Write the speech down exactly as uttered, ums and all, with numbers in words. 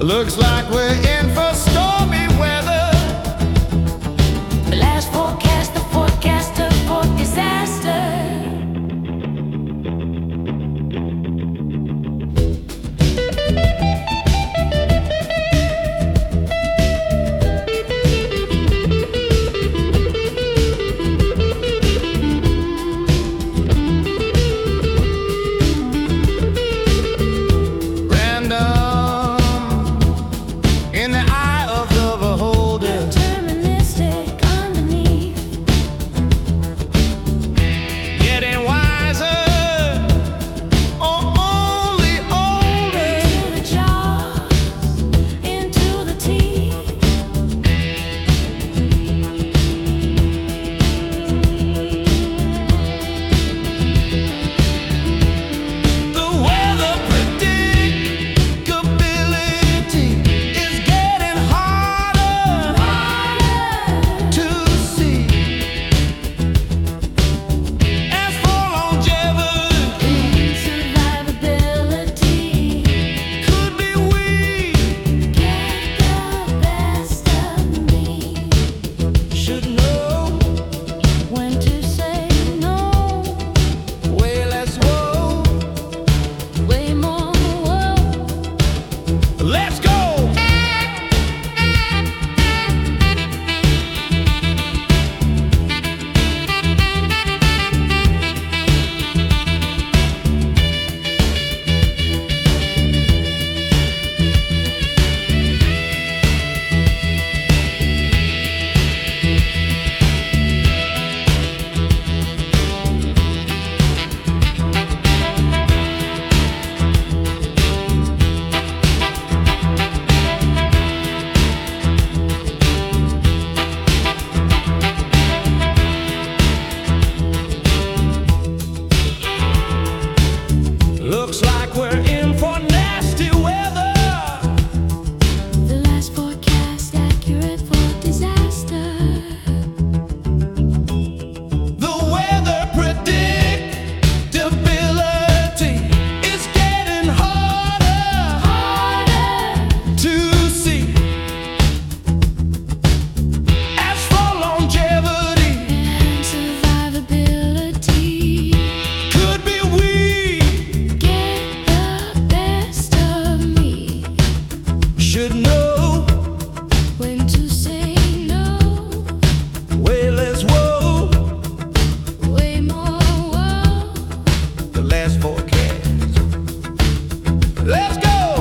Looks like we're in for stormy weather. The last forecast, the forecaster for disaster. Looks like we're in for nasty weather. The last forecast accurate for disaster. The weather predictability is getting harder, Harder to see. As for longevity, and survivability. could be we should know when to say no. way less woe. Way more woe. The last forecast. Let's go.